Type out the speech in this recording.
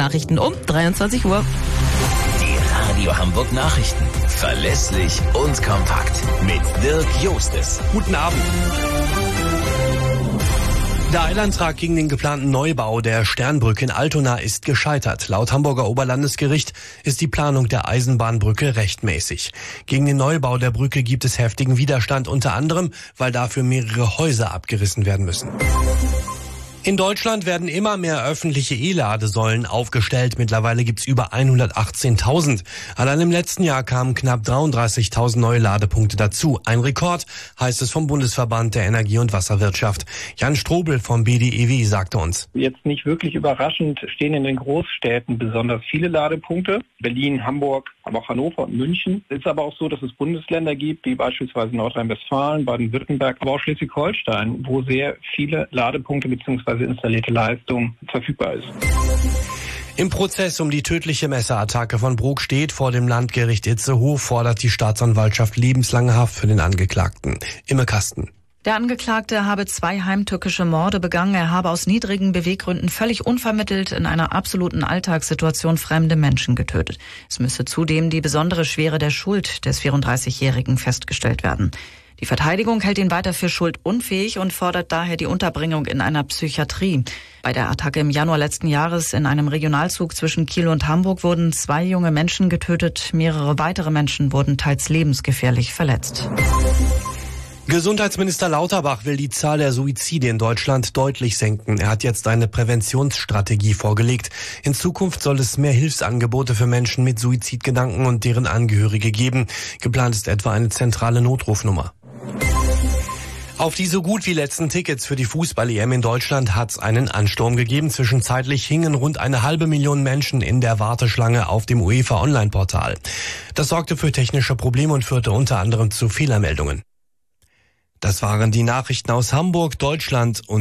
Nachrichten um 23 Uhr. Die Radio Hamburg Nachrichten. Verlässlich und kompakt. Mit Dirk Jostes. Guten Abend. Der Eilantrag gegen den geplanten Neubau der Sternbrücke in Altona ist gescheitert. Laut Hamburger Oberlandesgericht ist die Planung der Eisenbahnbrücke rechtmäßig. Gegen den Neubau der Brücke gibt es heftigen Widerstand, unter anderem, weil dafür mehrere Häuser abgerissen werden müssen. In Deutschland werden immer mehr öffentliche E-Ladesäulen aufgestellt. Mittlerweile gibt's über 118.000. Allein im letzten Jahr kamen knapp 33.000 neue Ladepunkte dazu. Ein Rekord, heißt es vom Bundesverband der Energie- und Wasserwirtschaft. Jan Strobel vom BDEW sagte uns: Jetzt nicht wirklich überraschend stehen in den Großstädten besonders viele Ladepunkte. Berlin, Hamburg, aber auch Hannover und München. Es ist aber auch so, dass es Bundesländer gibt, wie beispielsweise Nordrhein-Westfalen, Baden-Württemberg, aber auch Schleswig-Holstein, wo sehr viele Ladepunkte bzw. installierte Leistung verfügbar ist. Im Prozess um die tödliche Messerattacke von Brok steht vor dem Landgericht Itzehoe, fordert die Staatsanwaltschaft lebenslange Haft für den Angeklagten. Imme Kasten. Der Angeklagte habe 2 heimtückische Morde begangen. Er habe aus niedrigen Beweggründen völlig unvermittelt in einer absoluten Alltagssituation fremde Menschen getötet. Es müsse zudem die besondere Schwere der Schuld des 34-Jährigen festgestellt werden. Die Verteidigung hält ihn weiter für schuldunfähig und fordert daher die Unterbringung in einer Psychiatrie. Bei der Attacke im Januar letzten Jahres in einem Regionalzug zwischen Kiel und Hamburg wurden 2 junge Menschen getötet. Mehrere weitere Menschen wurden teils lebensgefährlich verletzt. Gesundheitsminister Lauterbach will die Zahl der Suizide in Deutschland deutlich senken. Er hat jetzt eine Präventionsstrategie vorgelegt. In Zukunft soll es mehr Hilfsangebote für Menschen mit Suizidgedanken und deren Angehörige geben. Geplant ist etwa eine zentrale Notrufnummer. Auf die so gut wie letzten Tickets für die Fußball-EM in Deutschland hat es einen Ansturm gegeben. Zwischenzeitlich hingen rund 500.000 Menschen in der Warteschlange auf dem UEFA-Online-Portal. Das sorgte für technische Probleme und führte unter anderem zu Fehlermeldungen. Das waren die Nachrichten aus Hamburg, Deutschland und